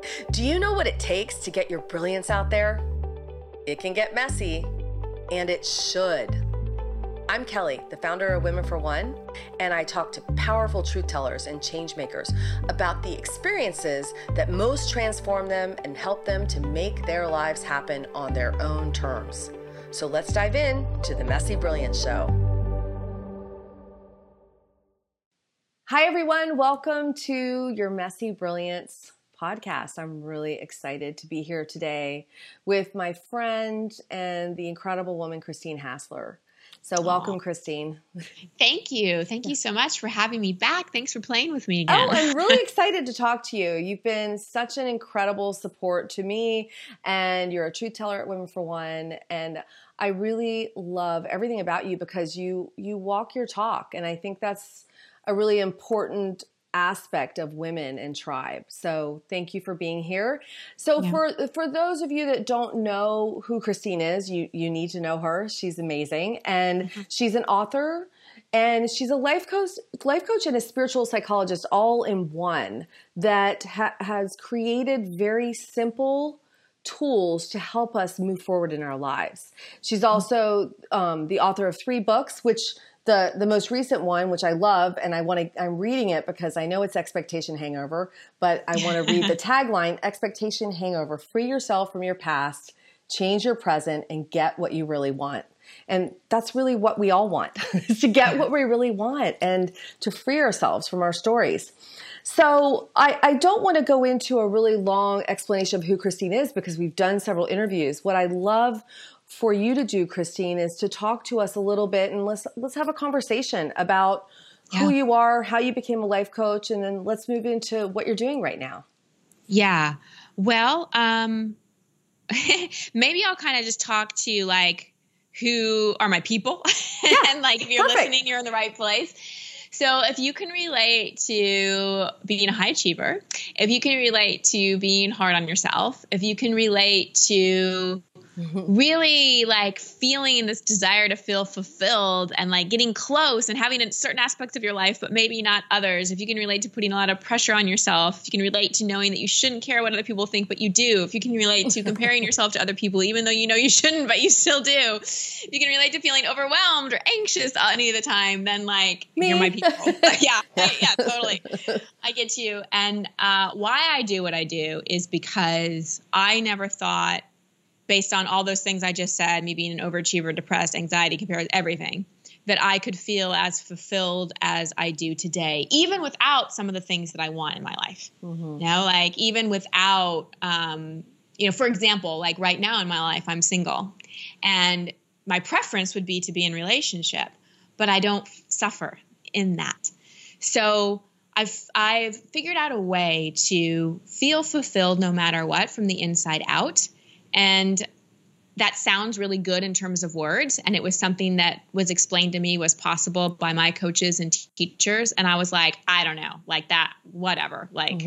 Do you know what it takes to get your brilliance out there? It can get messy, and it should. I'm Kelly, the founder of Women for One, and I talk to powerful truth tellers and change makers about the experiences that most transform them and help them to make their lives happen on their own terms. So let's dive in to the Messy Brilliance Show. Hi, everyone. Welcome to your Messy Brilliance podcast. I'm really excited to be here today with my friend and the incredible woman, Christine Hassler. So welcome, Christine. Thank you. Thank you so much for having me back. Thanks for playing with me again. Oh, I'm really excited to talk to you. You've been such an incredible support to me, and you're a truth teller at Women for One. And I really love everything about you because you walk your talk. And I think that's a really important aspect of women and tribe. So thank you for being here. So for those of you that don't know who Christine is, you need to know her. She's amazing. And she's an author, and she's a life coach and a spiritual psychologist all in one that has created very simple tools to help us move forward in our lives. She's also the author of 3 books, which the most recent one, which I love, and I'm reading it because I know it's Expectation Hangover, but I want to read the tagline: Expectation Hangover, free yourself from your past, change your present, and get what you really want. And that's really what we all want, is to get what we really want and to free ourselves from our stories. So I don't want to go into a really long explanation of who Christine is because we've done several interviews. What I love for you to do, Christine, is to talk to us a little bit, and let's have a conversation about who you are, how you became a life coach, and then let's move into what you're doing right now. Yeah. Well, maybe I'll kind of just talk to like who are my people and like if you're listening, you're in the right place. So if you can relate to being a high achiever, if you can relate to being hard on yourself, if you can relate to really like feeling this desire to feel fulfilled and like getting close and having certain aspects of your life, but maybe not others. If you can relate to putting a lot of pressure on yourself, if you can relate to knowing that you shouldn't care what other people think, but you do. If you can relate to comparing yourself to other people, even though you know you shouldn't, but you still do. If you can relate to feeling overwhelmed or anxious any of the time, then like you're my people. Yeah, totally. I get you. And why I do what I do is because I never thought, based on all those things I just said, me being an overachiever, depressed, anxiety, compared to everything, that I could feel as fulfilled as I do today, even without some of the things that I want in my life. You know, like even without, for example, like right now in my life, I'm single, and my preference would be to be in a relationship, but I don't suffer in that. So I've figured out a way to feel fulfilled no matter what from the inside out. And that sounds really good in terms of words. And it was something that was explained to me was possible by my coaches and teachers. And I was like, I don't know, like that, whatever. Like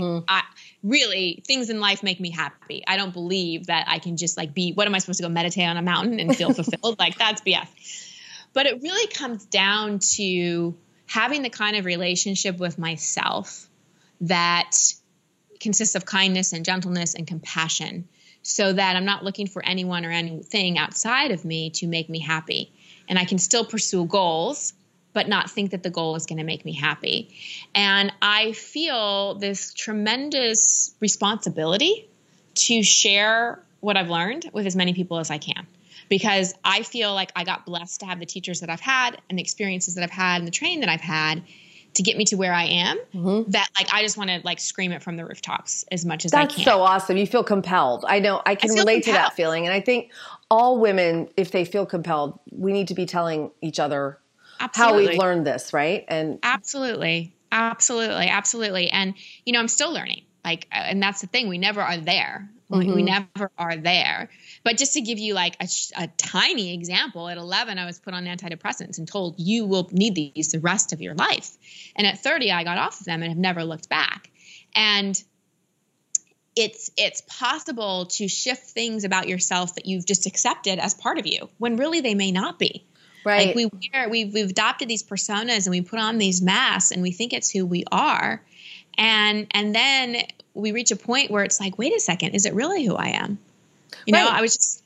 things in life make me happy. I don't believe that I can just like what am I supposed to go meditate on a mountain and feel fulfilled? Like that's BS. But it really comes down to having the kind of relationship with myself that consists of kindness and gentleness and compassion, so that I'm not looking for anyone or anything outside of me to make me happy. And I can still pursue goals, but not think that the goal is going to make me happy. And I feel this tremendous responsibility to share what I've learned with as many people as I can, because I feel like I got blessed to have the teachers that I've had and the experiences that I've had and the training that I've had to get me to where I am, that like, I just want to like scream it from the rooftops as much as I can. That's so awesome. You feel compelled. I know I can relate to that feeling. And I think all women, if they feel compelled, we need to be telling each other how we've learned this, right? And Absolutely. And, I'm still learning. Like, and that's the thing. We never are there. We never are there. But just to give you like a tiny example, at 11, I was put on antidepressants and told you will need these the rest of your life. And at 30, I got off of them and have never looked back. And it's possible to shift things about yourself that you've just accepted as part of you when really they may not be. Right. Like we've adopted these personas and we put on these masks and we think it's who we are. And then we reach a point where it's like, wait a second, is it really who I am? You know, I was just,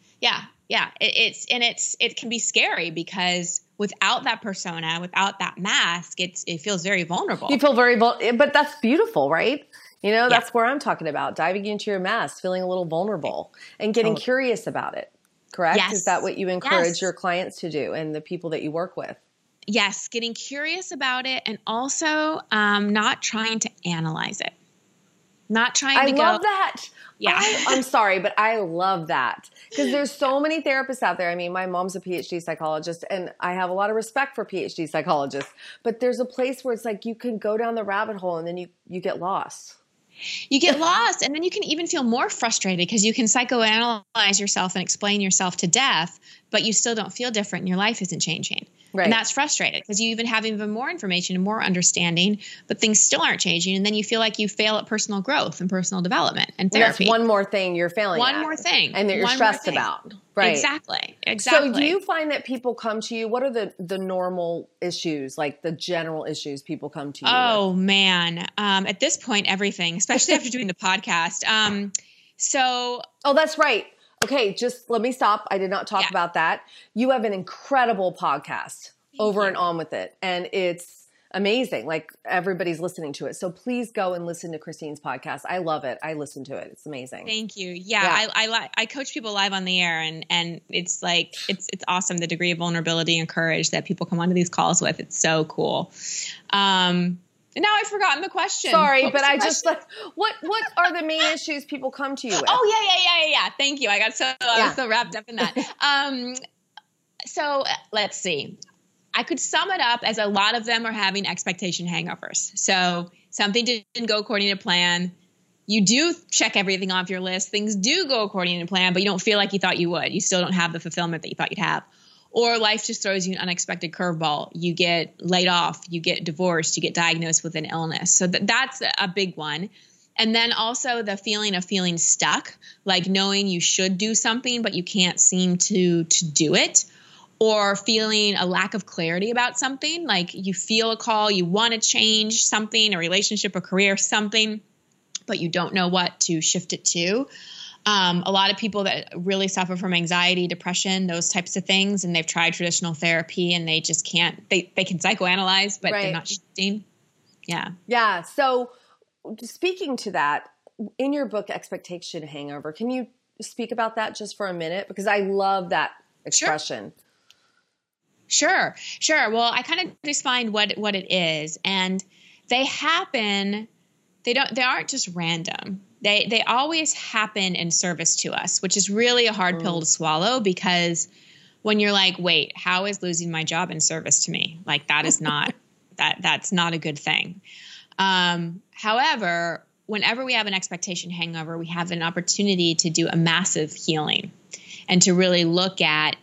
it can be scary because without that persona, without that mask, it feels very vulnerable. You feel very vulnerable, but that's beautiful, right? You know, that's where I'm talking about, diving into your mask, feeling a little vulnerable and getting curious about it. Correct? Yes. Is that what you encourage your clients to do and the people that you work with? Yes, getting curious about it, and also not trying to analyze it. Not trying to go. I love that. Yeah. I'm sorry, but I love that because there's so many therapists out there. I mean, my mom's a PhD psychologist and I have a lot of respect for PhD psychologists, but there's a place where it's like you can go down the rabbit hole and then you get lost. You get lost, and then you can even feel more frustrated because you can psychoanalyze yourself and explain yourself to death, but you still don't feel different and your life isn't changing. Right. And that's frustrating because you even have even more information and more understanding, but things still aren't changing. And then you feel like you fail at personal growth and personal development and therapy. That's one more thing you're failing at. One more thing. And that you're stressed about. Right. Exactly. So do you find that people come to you? What are the normal issues, like the general issues people come to you with? Man. At this point, everything, especially after doing the podcast. Oh, that's right. Okay, just let me stop. I did not talk about that. You have an incredible podcast over and on with it. And it's amazing. Like everybody's listening to it. So please go and listen to Christine's podcast. I love it. I listen to it. It's amazing. Thank you. Yeah. I coach people live on the air and it's like, it's awesome. The degree of vulnerability and courage that people come onto these calls with. It's so cool. And now I've forgotten the question. Sorry, but I just like, what are the main issues people come to you with? Oh, yeah. Thank you. I was so wrapped up in that. So let's see. I could sum it up as a lot of them are having expectation hangovers. So something didn't go according to plan. You do check everything off your list. Things do go according to plan, but you don't feel like you thought you would. You still don't have the fulfillment that you thought you'd have. Or life just throws you an unexpected curveball. You get laid off, you get divorced, you get diagnosed with an illness. So that's a big one. And then also the feeling of feeling stuck, like knowing you should do something, but you can't seem to do it. Or feeling a lack of clarity about something, like you feel a call, you want to change something, a relationship, a career, something, but you don't know what to shift it to. A lot of people that really suffer from anxiety, depression, those types of things, and they've tried traditional therapy and they just can't, they can psychoanalyze, but they're not shifting. Yeah. Yeah. So speaking to that, in your book, Expectation Hangover, can you speak about that just for a minute? Because I love that expression. Sure. Well, I kind of defined what it is, and they happen. They aren't just random. They always happen in service to us, which is really a hard pill to swallow because when you're like, wait, how is losing my job in service to me? Like that is not that's not a good thing. However, whenever we have an expectation hangover, we have an opportunity to do a massive healing and to really look at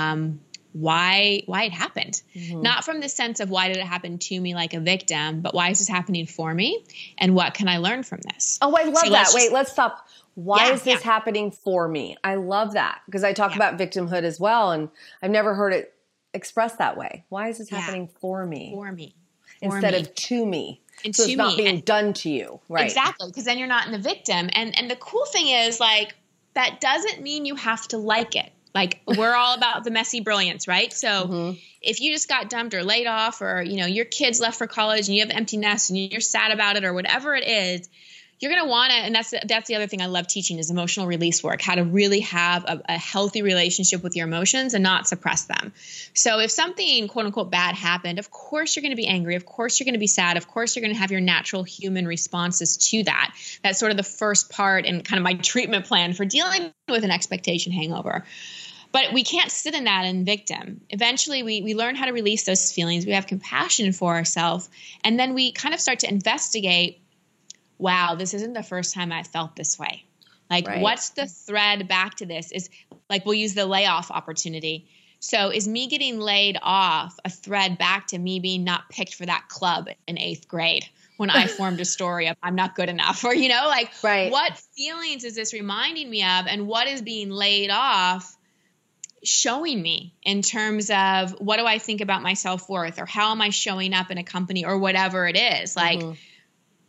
why it happened. Mm-hmm. Not from the sense of why did it happen to me like a victim, but why is this happening for me? And what can I learn from this? Oh, I love that. Wait, let's stop. Why is this happening for me? I love that because I talk about victimhood as well. And I've never heard it expressed that way. Why is this happening for me? For me. Instead of to me. And so it's not being done to you. Right. Exactly. Because then you're not in the victim. And the cool thing is like, that doesn't mean you have to like it. Like we're all about the messy brilliance, right? So if you just got dumped or laid off or, your kids left for college and you have an empty nest and you're sad about it or whatever it is, you're going to want to, and that's the other thing I love teaching is emotional release work, how to really have a healthy relationship with your emotions and not suppress them. So if something quote unquote bad happened, of course you're going to be angry. Of course you're going to be sad. Of course you're going to have your natural human responses to that. That's sort of the first part and kind of my treatment plan for dealing with an expectation hangover. But we can't sit in that and victim. Eventually, we learn how to release those feelings. We have compassion for ourselves. And then we kind of start to investigate, wow, this isn't the first time I felt this way. Like, what's the thread back to this? Is like, we'll use the layoff opportunity. So is me getting laid off a thread back to me being not picked for that club in 8th grade when I formed a story of I'm not good enough? Or, what feelings is this reminding me of? And what is being laid off showing me in terms of what do I think about my self-worth or how am I showing up in a company or whatever it is? Like,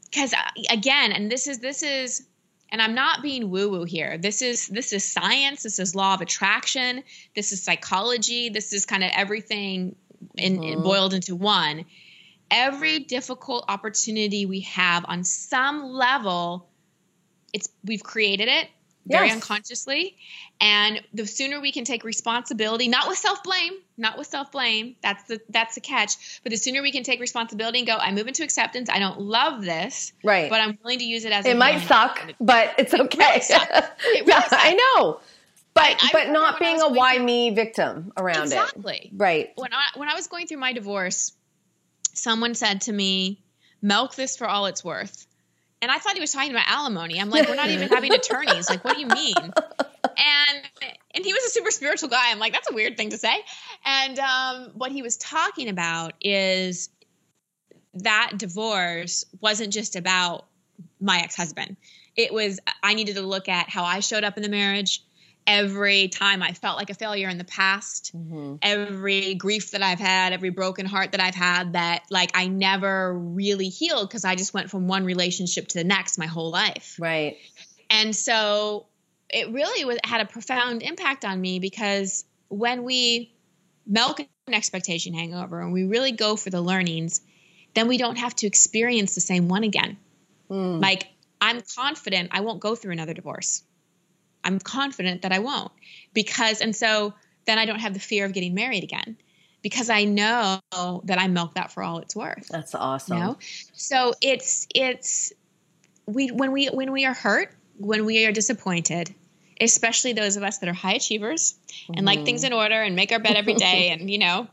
because again, and this is, and I'm not being woo-woo here. This is science. This is law of attraction. This is psychology. This is kind of everything boiled into one. Every difficult opportunity we have on some level, we've created it very unconsciously. And the sooner we can take responsibility, not with self-blame, that's the catch, but the sooner we can take responsibility and go, I move into acceptance. I don't love this, right? But I'm willing to use it as it might suck, but it's okay. It really sucks. I know. But not being a why me victim around it. Exactly. Right. When I was going through my divorce, someone said to me, milk this for all it's worth. And I thought he was talking about alimony. I'm like, we're not even having attorneys. Like, what do you mean? And he was a super spiritual guy. I'm like, that's a weird thing to say. And what he was talking about is that divorce wasn't just about my ex-husband. It was, I needed to look at how I showed up in the marriage. Every time I felt like a failure in the past, every grief that I've had, every broken heart that I've had, that like I never really healed because I just went from one relationship to the next my whole life. Right. And so it really had a profound impact on me, because when we milk an expectation hangover and we really go for the learnings, then we don't have to experience the same one again. Like, I'm confident I won't go through another divorce. I'm confident that I won't, and so then I don't have the fear of getting married again, because I know that I milk that for all it's worth. That's awesome. You know? So when we are hurt, when we are disappointed, especially those of us that are high achievers and like things in order and make our bed every day and,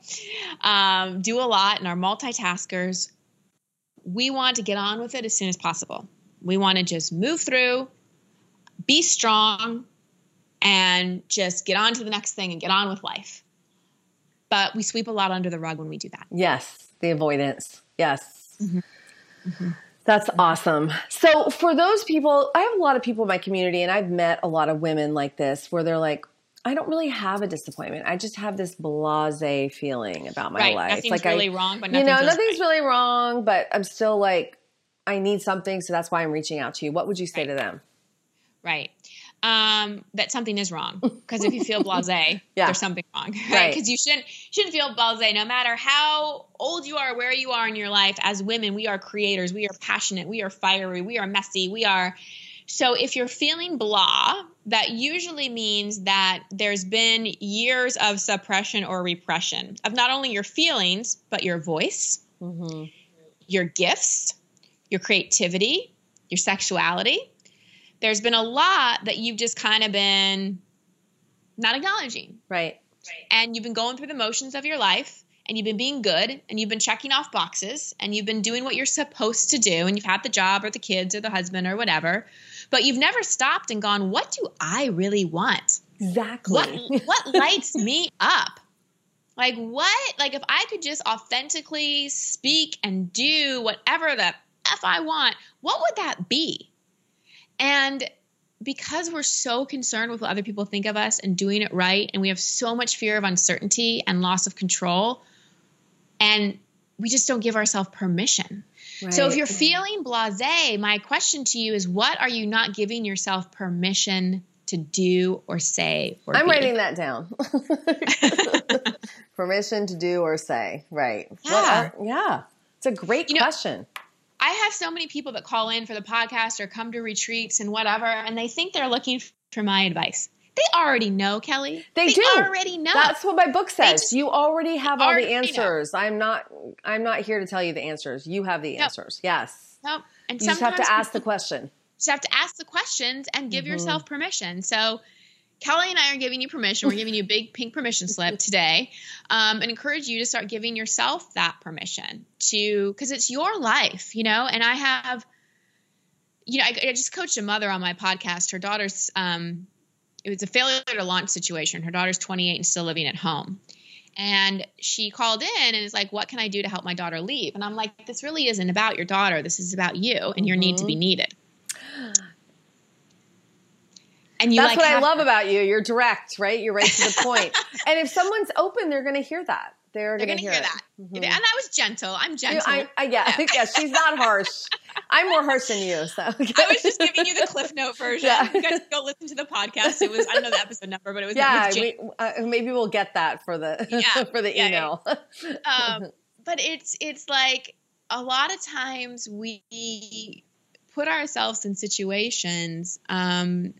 do a lot and are multitaskers, we want to get on with it as soon as possible. We want to just move through, be strong, and just get on to the next thing and get on with life. But we sweep a lot under the rug when we do that. Yes, the avoidance. Yes. That's awesome. So for those people, I have a lot of people in my community, and I've met a lot of women like this where they're like, I don't really have a disappointment. I just have this blasé feeling about my life. Nothing's like really wrong, but nothing's really wrong, but I'm still like, I need something. So that's why I'm reaching out to you. What would you say to them? Right. That something is wrong. Because if you feel blasé, there's something wrong, right? Because you shouldn't feel blasé, no matter how old you are, where you are in your life. As women, we are creators. We are passionate. We are fiery. We are messy. So if you're feeling blah, that usually means that there's been years of suppression or repression of not only your feelings, but your voice, your gifts, your creativity, your sexuality. There's been a lot that you've just kind of been not acknowledging. Right. And you've been going through the motions of your life, and you've been being good, and you've been checking off boxes, and you've been doing what you're supposed to do, and you've had the job or the kids or the husband or whatever, but you've never stopped and gone, what do I really want? Exactly. What lights me up? Like what? Like if I could just authentically speak and do whatever the F I want, what would that be? And because we're so concerned with what other people think of us and doing it right, and we have so much fear of uncertainty and loss of control, and we just don't give ourselves permission. Right. So if you're feeling blasé, my question to you is, what are you not giving yourself permission to do or say or I'm be? writing that down. Permission to do or say. Right. Yeah. It's a great question. I have so many people that call in for the podcast or come to retreats and whatever, and they think they're looking for my advice. They already know, Kelly. They do already know. That's what my book says. You already have all the answers. I'm not here to tell you the answers. You have the answers. Yes. Nope. And you just have to ask the question. Just have to ask the questions and give yourself permission. So Kelly and I are giving you permission. We're giving you a big pink permission slip today, and encourage you to start giving yourself that permission because it's your life, and I have, I just coached a mother on my podcast. Her daughter's, it was a failure to launch situation. Her daughter's 28 and still living at home. And she called in and is like, what can I do to help my daughter leave? And I'm like, this really isn't about your daughter. This is about you and your need to be needed. And that's what I love about you. You're direct, right? You're right to the point. And if someone's open, they're going to hear that. They're going to hear that. And I was gentle. I'm gentle. Yeah, she's not harsh. I'm more harsh than you. So I was just giving you the Cliff Note version. Yeah. You guys go listen to the podcast. It was, I don't know the episode number, but it was maybe we'll get that for the for the email. But it's like a lot of times we put ourselves in situations and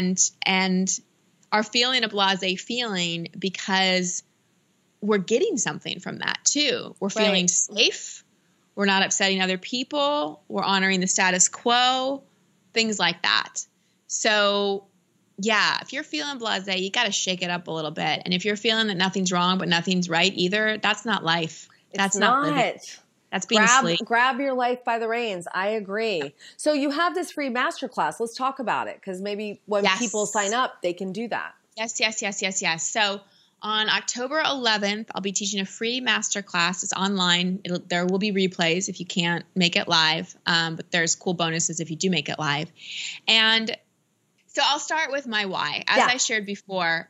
are feeling a blasé feeling because we're getting something from that too. We're feeling safe. We're not upsetting other people. We're honoring the status quo, things like that. So yeah, if you're feeling blasé, you got to shake it up a little bit. And if you're feeling that nothing's wrong, but nothing's right either, that's not life. That's not living. That's being asleep. Grab your life by the reins. I agree. So you have this free masterclass. Let's talk about it, because maybe when people sign up, they can do that. Yes. So on October 11th, I'll be teaching a free masterclass. It's online. There will be replays if you can't make it live, but there's cool bonuses if you do make it live. And so I'll start with my why. As I shared before,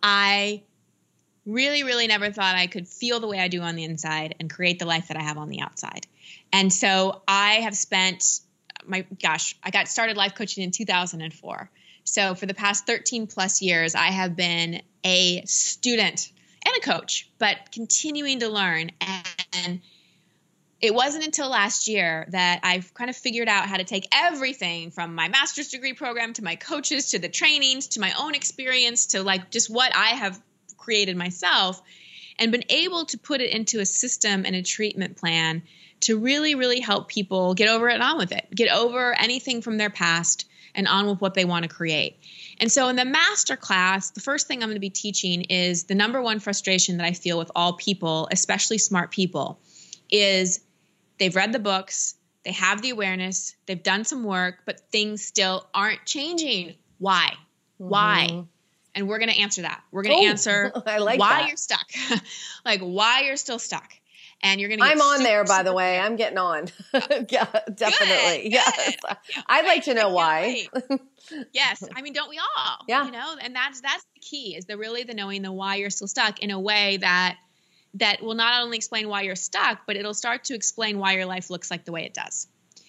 I really, really never thought I could feel the way I do on the inside and create the life that I have on the outside. And so I have spent I got started life coaching in 2004. So for the past 13 plus years, I have been a student and a coach, but continuing to learn. And it wasn't until last year that I've kind of figured out how to take everything from my master's degree program to my coaches, to the trainings, to my own experience, to like just what I have created myself, and been able to put it into a system and a treatment plan to really, really help people get over it and on with it, get over anything from their past and on with what they want to create. And so in the masterclass, the first thing I'm going to be teaching is the number one frustration that I feel with all people, especially smart people, is they've read the books, they have the awareness, they've done some work, but things still aren't changing. Why? Mm-hmm. Why? And we're going to answer that. We're going to answer why you're stuck, like why you're still stuck. And you're going to I'm on there, by the way. I'm getting on. Yeah, definitely. Good. Yes. I'd like to know why. Yes. I mean, don't we all? Yeah. You know, and that's the key, is the knowing the why you're still stuck in a way that will not only explain why you're stuck, but it'll start to explain why your life looks like the way it does.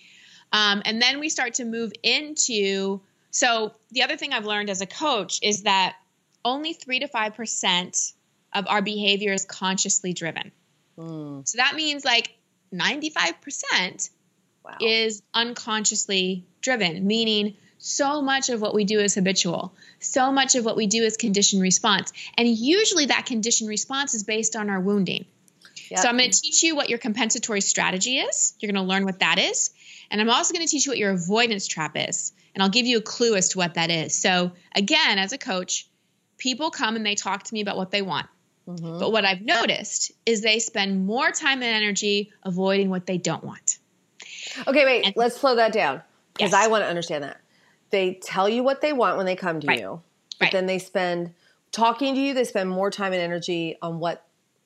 And then we start to move into, so the other thing I've learned as a coach is that only 3 to 5% of our behavior is consciously driven. So that means like 95% is unconsciously driven, meaning so much of what we do is habitual. So much of what we do is conditioned response. And usually that conditioned response is based on our wounding. Yep. So I'm going to teach you what your compensatory strategy is. You're going to learn what that is. And I'm also going to teach you what your avoidance trap is. And I'll give you a clue as to what that is. So again, as a coach, people come and they talk to me about what they want. Mm-hmm. But what I've noticed is they spend more time and energy avoiding what they don't want. Okay, wait, let's slow that down, because I want to understand that. They tell you what they want when they come to you, but then they spend talking to you, they spend more time and energy on what,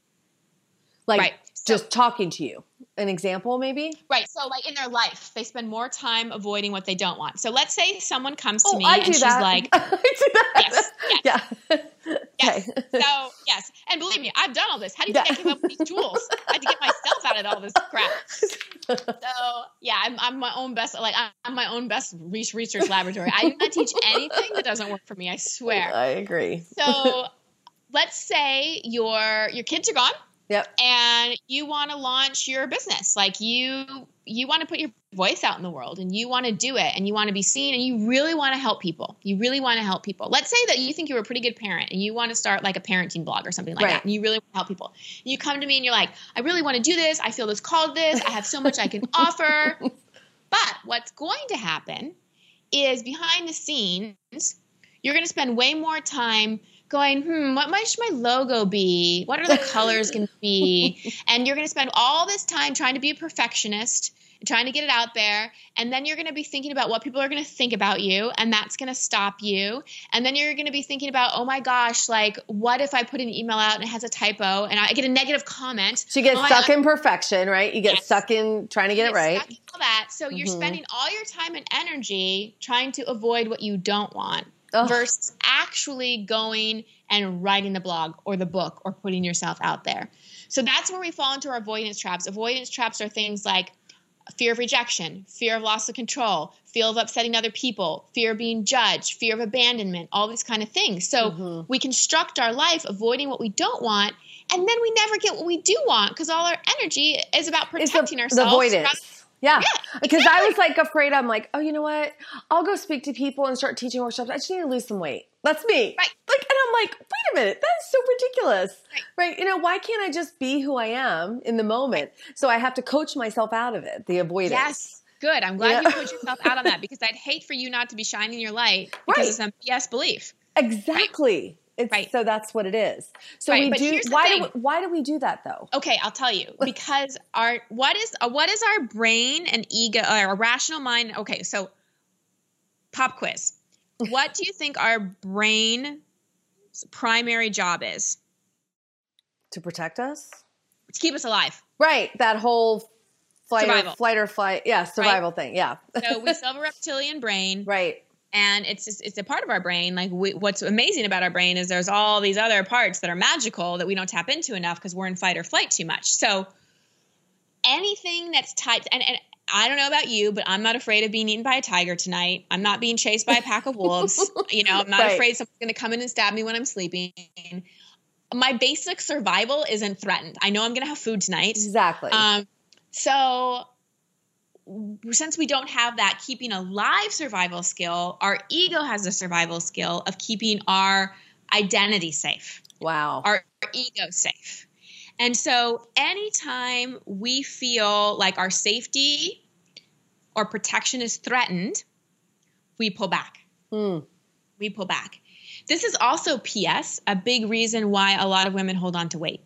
like just talking to you. An example, maybe? Right. So like in their life, they spend more time avoiding what they don't want. So let's say someone comes to me and she's like, I do that. Yes. Okay. So yes. And believe me, I've done all this. How do you think I came up with these tools? I had to get myself out of all this crap. So yeah, I'm my own best, I'm my own best research laboratory. I do not teach anything that doesn't work for me. I swear. I agree. So let's say your kids are gone. Yep. And you want to launch your business. Like you want to put your voice out in the world, and you want to do it, and you want to be seen, and you really want to help people. Let's say that you think you're a pretty good parent and you want to start like a parenting blog or something like that. And you really want to help people. And you come to me and you're like, I really want to do this. I feel this called this. I have so much I can offer. But what's going to happen is behind the scenes, you're going to spend way more time going, what should my logo be? What are the colors going to be? And you're going to spend all this time trying to be a perfectionist and trying to get it out there. And then you're going to be thinking about what people are going to think about you, and that's going to stop you. And then you're going to be thinking about, oh my gosh, like what if I put an email out and it has a typo and I get a negative comment? So you get stuck in perfection, right? You get stuck in trying to get it right. All that. So you're spending all your time and energy trying to avoid what you don't want. Versus actually going and writing the blog or the book or putting yourself out there. So that's where we fall into our avoidance traps. Avoidance traps are things like, fear of rejection, fear of loss of control, fear of upsetting other people, fear of being judged, fear of abandonment, all these kind of things. So we construct our life avoiding what we don't want, and then we never get what we do want because all our energy is about protecting ourselves. The avoidance. Yeah. Because exactly. I was like afraid. I'm like, oh, you know what? I'll go speak to people and start teaching workshops. I just need to lose some weight. That's me. Right. Like, and I'm like, wait a minute. That is so ridiculous. Right. You know, why can't I just be who I am in the moment? So I have to coach myself out of it, the avoidance. Yes. Good. I'm glad you put yourself out on that because I'd hate for you not to be shining your light because of some BS belief. Exactly. Right. So that's what it is. So we do. Why do we do that though? Okay, I'll tell you. Because what is our brain and ego, or our rational mind? Okay, so pop quiz. What do you think our brain's primary job is? To protect us. To keep us alive. Right. That whole flight or flight. Yeah, survival thing. Yeah. So we still have a reptilian brain. Right. And it's a part of our brain. Like what's amazing about our brain is there's all these other parts that are magical that we don't tap into enough because we're in fight or flight too much. So anything that's tied, and I don't know about you, but I'm not afraid of being eaten by a tiger tonight. I'm not being chased by a pack of wolves. I'm not afraid someone's going to come in and stab me when I'm sleeping. My basic survival isn't threatened. I know I'm going to have food tonight. Exactly. So since we don't have that keeping alive survival skill, our ego has the survival skill of keeping our identity safe. Wow. Our ego safe. And so anytime we feel like our safety or protection is threatened, we pull back. We pull back. This is also, P.S., a big reason why a lot of women hold on to weight.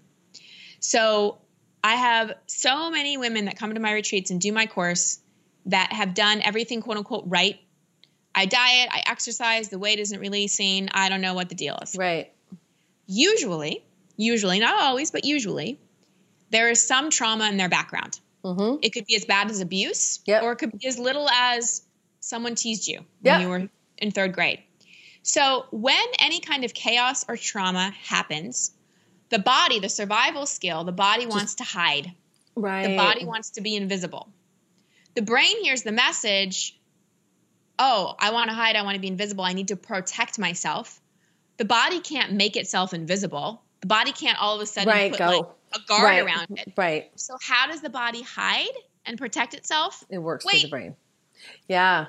So I have so many women that come to my retreats and do my course that have done everything, quote unquote, right. I diet, I exercise, the weight isn't releasing. I don't know what the deal is. Right. Usually, not always, but usually, there is some trauma in their background. It could be as bad as abuse, or it could be as little as someone teased you when you were in third grade. So when any kind of chaos or trauma happens, the body, the survival skill, the body wants to hide. Right. The body wants to be invisible. The brain hears the message, oh, I want to hide. I want to be invisible. I need to protect myself. The body can't make itself invisible. The body can't all of a sudden put like a guard around it. Right. So how does the body hide and protect itself? It works through the brain. Yeah.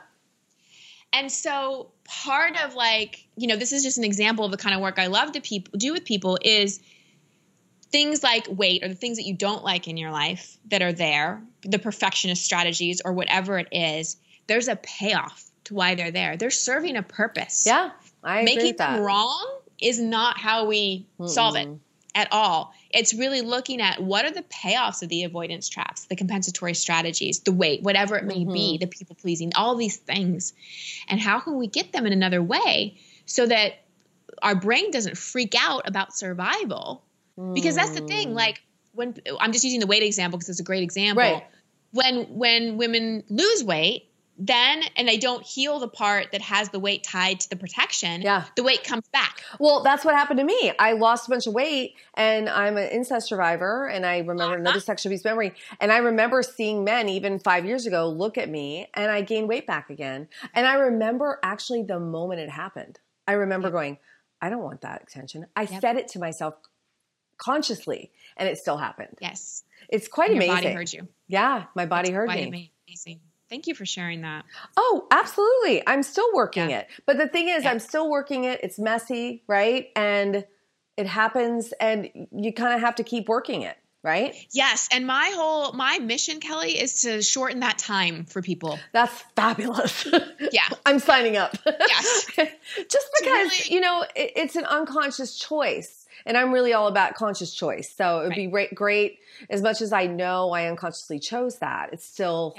And so part of this is just an example of the kind of work I love to do with people is things like weight or the things that you don't like in your life that are there, the perfectionist strategies or whatever it is, there's a payoff to why they're there. They're serving a purpose. Yeah, I agree Making with that. them wrong is not how we solve it at all. It's really looking at what are the payoffs of the avoidance traps, the compensatory strategies, the weight, whatever it may be, the people pleasing, all these things. And how can we get them in another way so that our brain doesn't freak out about survival? Because that's the thing, like when I'm just using the weight example because it's a great example. Right. When women lose weight, and they don't heal the part that has the weight tied to the protection, the weight comes back. Well, that's what happened to me. I lost a bunch of weight and I'm an incest survivor and I remember another sexual abuse memory. And I remember seeing men even 5 years ago look at me and I gained weight back again. And I remember actually the moment it happened. I remember going, I don't want that attention. I said it to myself consciously and it still happened. Yes. It's quite amazing. Your body heard you. Yeah, my body heard me. Quite amazing. Thank you for sharing that. Oh, absolutely. I'm still working it. But the thing is, I'm still working it. It's messy, right? And it happens and you kind of have to keep working it, right? Yes. And my mission, Kelly, is to shorten that time for people. That's fabulous. Yeah. I'm signing up. Yes. Just because, it's an unconscious choice. And I'm really all about conscious choice. So it would be great. As much as I know I unconsciously chose that, it's still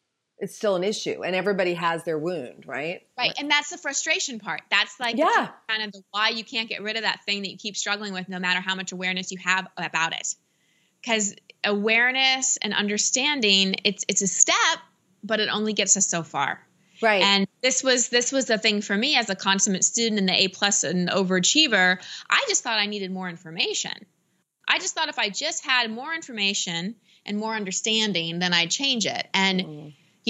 an issue. And everybody has their wound, right? Right. And that's the frustration part. That's like kind of the why you can't get rid of that thing that you keep struggling with no matter how much awareness you have about it. Because awareness and understanding, it's a step, but it only gets us so far. Right. And this was the thing for me as a consummate student and the A+ and overachiever. I just thought I needed more information. I just thought if I just had more information and more understanding, then I'd change it. And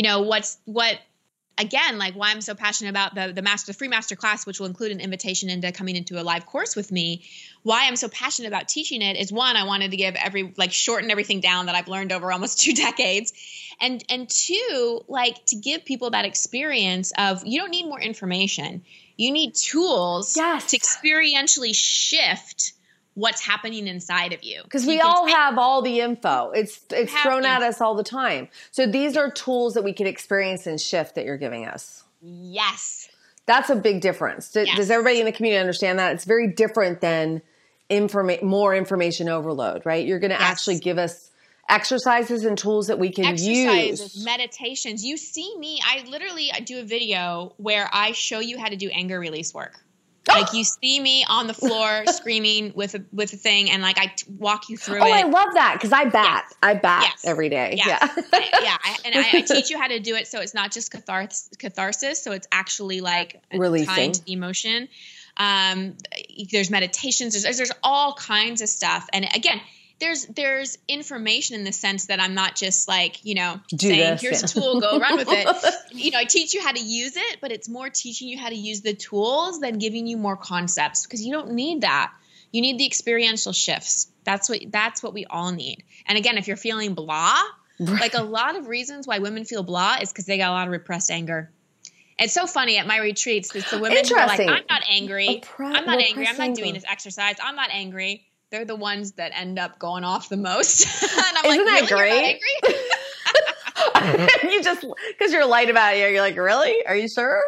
again, like why I'm so passionate about the free master class, which will include an invitation into coming into a live course with me. Why I'm so passionate about teaching it is, one, I wanted to give shorten everything down that I've learned over almost 2 decades. And two, like to give people that experience of, you don't need more information. You need tools to experientially shift what's happening inside of you. Because we all have all the info. It's thrown at us all the time. So these are tools that we can experience and shift that you're giving us. Yes. That's a big difference. Does everybody in the community understand that? It's very different than more information overload, right? You're going to actually give us exercises and tools that we can use. Meditations. You see me, I do a video where I show you how to do anger release work. Like you see me on the floor screaming with a thing, and like I walk you through it. Oh, I love that because I bat. Yes. I bat every day. Yes. Yeah. I teach you how to do it so it's not just catharsis. So it's actually like releasing the emotion. There's meditations. There's all kinds of stuff. And again, there's information in the sense that I'm not just like, saying, here's a tool, go run with it. I teach you how to use it, but it's more teaching you how to use the tools than giving you more concepts, because you don't need that. You need the experiential shifts. That's what we all need. And again, if you're feeling blah, like a lot of reasons why women feel blah is because they got a lot of repressed anger. It's so funny at my retreats. It's the women who are like, I'm not angry. I'm not angry. I'm not doing this exercise. I'm not angry. They're the ones that end up going off the most. And I'm Isn't like, that really? Great? You just, because you're light about it, you're like, really? Are you sure?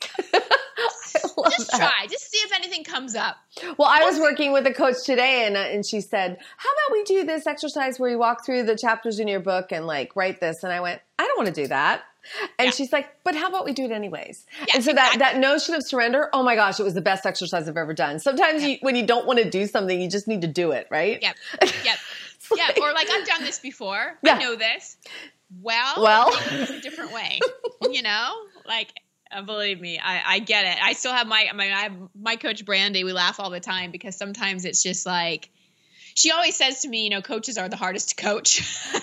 Just try. Just see if anything comes up. Well, I was working with a coach today, and she said, how about we do this exercise where you walk through the chapters in your book and like write this? And I went, I don't want to do that. And she's like, but how about we do it anyways? Yeah, and so that notion of surrender, oh my gosh, it was the best exercise I've ever done. Sometimes when you don't want to do something, you just need to do it, right? Yep. Yeah. Or like, I've done this before. I know this. Well, it's a different way, like, believe me, I get it. I still have my coach, Brandy. We laugh all the time because sometimes it's just like, she always says to me, coaches are the hardest to coach.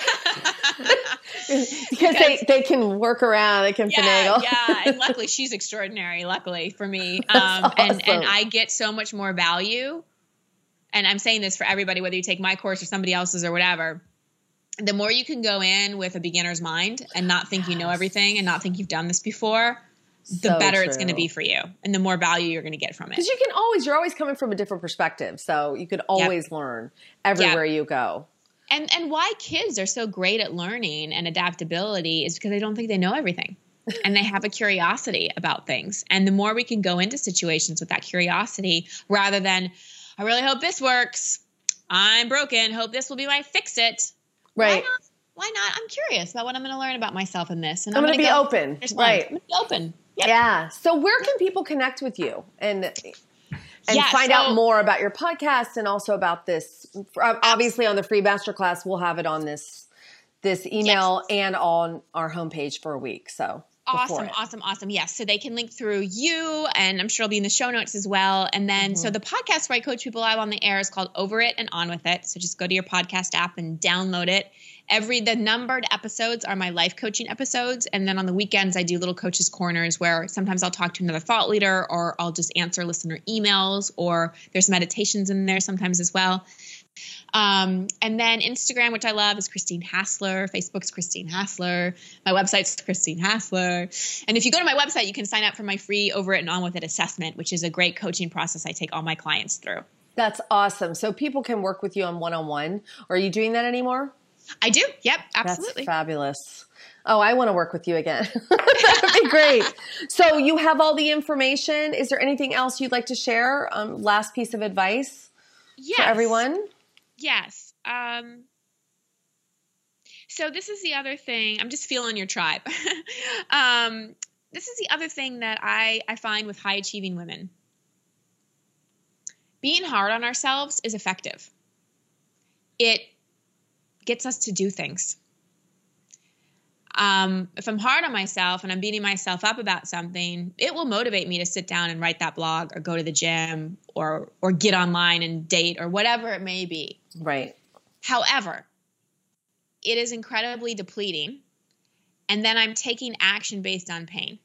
because they can work around, they can finagle. Yeah, and luckily she's extraordinary, luckily for me. Awesome. And I get so much more value. And I'm saying this for everybody, whether you take my course or somebody else's or whatever. The more you can go in with a beginner's mind and not think you know everything and not think you've done this before, the better it's going to be for you and the more value you're going to get from it. Because you're always coming from a different perspective. So you could always learn everywhere you go. And why kids are so great at learning and adaptability is because they don't think they know everything. And they have a curiosity about things. And the more we can go into situations with that curiosity, rather than, I really hope this works. I'm broken. Hope this will be my fix it. Right. Why not? I'm curious about what I'm going to learn about myself in this. And I'm going to be open. Right. I'm going to be open. Yep. Yeah. So where can people connect with you and find out more about your podcast and also about this? Obviously, on the free masterclass, we'll have it on this email and on our homepage for a week. So awesome. Yes. So they can link through you, and I'm sure it'll be in the show notes as well. And then, so the podcast where I coach people live on the air is called Over It and On With It. So just go to your podcast app and download it. The numbered episodes are my life coaching episodes. And then on the weekends, I do little coaches corners where sometimes I'll talk to another thought leader, or I'll just answer listener emails, or there's meditations in there sometimes as well. And then Instagram, which I love, is Christine Hassler. Facebook's Christine Hassler. My website's Christine Hassler. And if you go to my website, you can sign up for my free Over It and On With It assessment, which is a great coaching process I take all my clients through. That's awesome. So people can work with you on one-on-one. Are you doing that anymore? I do. Yep, absolutely. That's fabulous. Oh, I want to work with you again. That'd be great. So you have all the information. Is there anything else you'd like to share? Last piece of advice for everyone? Yes. So this is the other thing. I'm just feeling your tribe. This is the other thing that I find with high achieving women. Being hard on ourselves is effective. It gets us to do things. If I'm hard on myself and I'm beating myself up about something, it will motivate me to sit down and write that blog or go to the gym or get online and date or whatever it may be. Right. However, it is incredibly depleting. And then I'm taking action based on pain.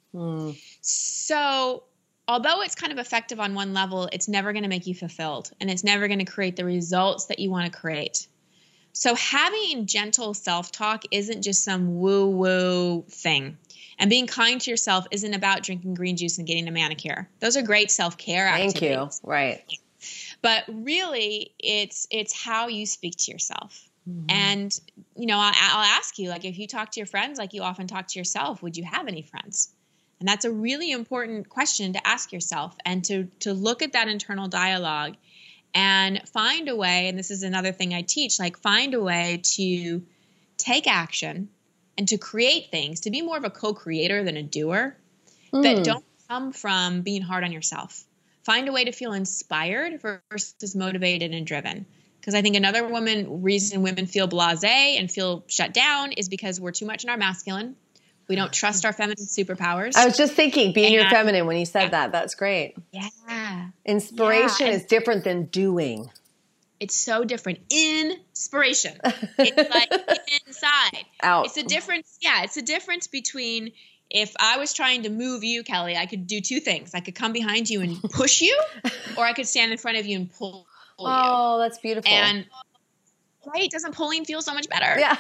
So although it's kind of effective on one level, it's never going to make you fulfilled, and it's never going to create the results that you want to create. So having gentle self-talk isn't just some woo-woo thing. And being kind to yourself isn't about drinking green juice and getting a manicure. Those are great self-care activities. Thank you. Right. But really, it's how you speak to yourself. And, you know, I'll ask you, like, if you talk to your friends like you often talk to yourself, would you have any friends? And that's a really important question to ask yourself, and to look at that internal dialogue and find a way. And this is another thing I teach, like, find a way to take action and to create things, to be more of a co-creator than a doer that don't come from being hard on yourself. Find a way to feel inspired versus motivated and driven. Because I think another reason women feel blasé and feel shut down is because we're too much in our masculine. We don't trust our feminine superpowers. I was just thinking, being your feminine when you said that. That's great. Yeah. Inspiration is different than doing. It's so different. Inspiration. It's like inside. Out. It's a difference. Yeah. It's a difference between, if I was trying to move you, Kelly, I could do two things. I could come behind you and push you, or I could stand in front of you and pull you. Oh, that's beautiful. And right, doesn't pulling feel so much better? Yeah.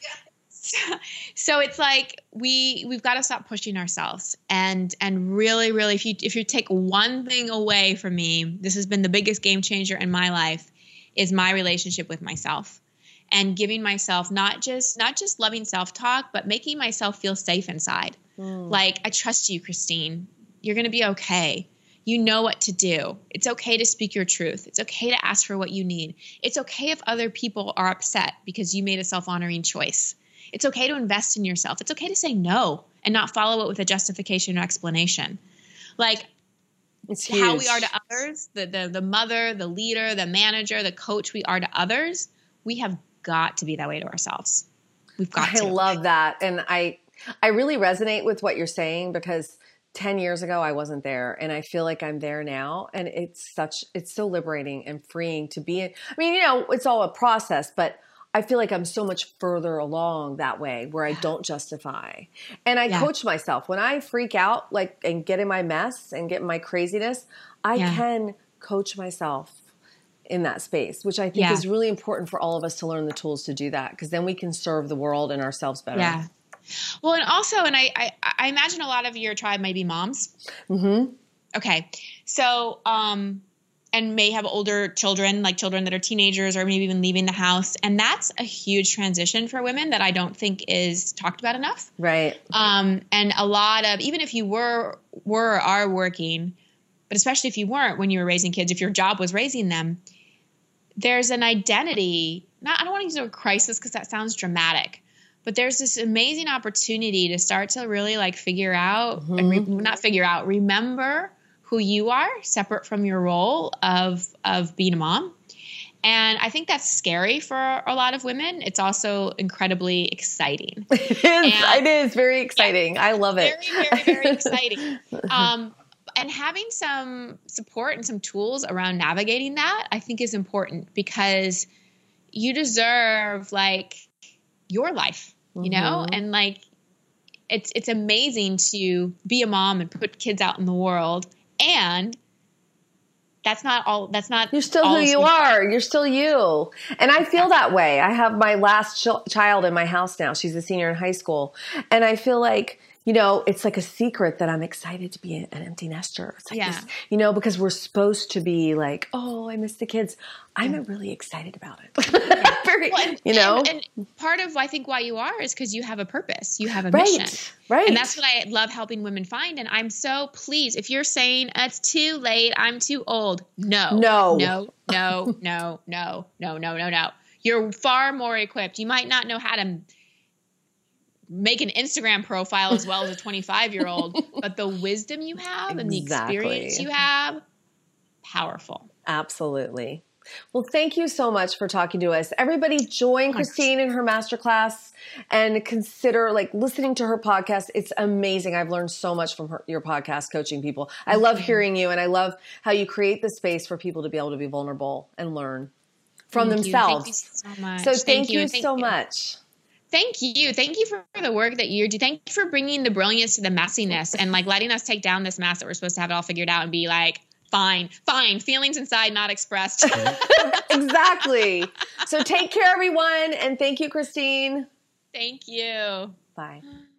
So it's like we've got to stop pushing ourselves, and really, really, if you take one thing away from me, this has been the biggest game changer in my life, is my relationship with myself, and giving myself not just loving self-talk, but making myself feel safe inside. Like, I trust you, Christine. You're going to be okay. You know what to do. It's okay to speak your truth. It's okay to ask for what you need. It's okay if other people are upset because you made a self-honoring choice. It's okay to invest in yourself. It's okay to say no and not follow it with a justification or explanation. Like, it's how we are to others, the mother, the leader, the manager, the coach we are to others, we have got to be that way to ourselves. We've got to. I love that. And I really resonate with what you're saying, because 10 years ago, I wasn't there, and I feel like I'm there now. And it's so liberating and freeing to be in. I mean, you know, it's all a process, but I feel like I'm so much further along that way, where I don't justify. And I coach myself when I freak out, like, and get in my mess and get in my craziness. I can coach myself in that space, which I think is really important for all of us to learn the tools to do that, because then we can serve the world and ourselves better. Yeah. Well, and also, and I imagine a lot of your tribe may be moms. Mm-hmm. Okay. So, and may have older children, like children that are teenagers or maybe even leaving the house. And that's a huge transition for women that I don't think is talked about enough. Right. And a lot of, even if you were or are working, but especially if you weren't when you were raising kids, if your job was raising them, there's an identity. I don't want to use the word crisis because that sounds dramatic, but there's this amazing opportunity to start to really like figure out, remember who you are separate from your role of being a mom. And I think that's scary for a lot of women. It's also incredibly exciting. It is very exciting. I love it. Very, very, very exciting. And having some support and some tools around navigating that, I think, is important, because you deserve like your life, you know, and like it's amazing to be a mom and put kids out in the world. And that's not all. You're still who you are. You're still you. And I feel that way. I have my last child in my house now. She's a senior in high school. And I feel like, you know, it's like a secret that I'm excited to be an empty nester. It's like this, you know, because we're supposed to be like, oh, I miss the kids. I'm really excited about it. You know? And part of, I think, why you are is because you have a purpose. You have a mission. Right. And that's what I love helping women find. And I'm so pleased. If you're saying, it's too late, I'm too old. No. You're far more equipped. You might not know how to make an Instagram profile as well as a 25-year-old, but the wisdom you have and the experience you have, powerful. Absolutely. Well, thank you so much for talking to us. Everybody join Christine in her masterclass and consider like listening to her podcast. It's amazing. I've learned so much from your podcast, Coaching People. I love hearing you, and I love how you create the space for people to be able to be vulnerable and learn. from themselves. Thank you so much. So thank you so much. Thank you. Thank you for the work that you do. Thank you for bringing the brilliance to the messiness and like letting us take down this mess that we're supposed to have it all figured out and be like, fine, feelings inside not expressed. Exactly. So take care, everyone. And thank you, Christine. Thank you. Bye.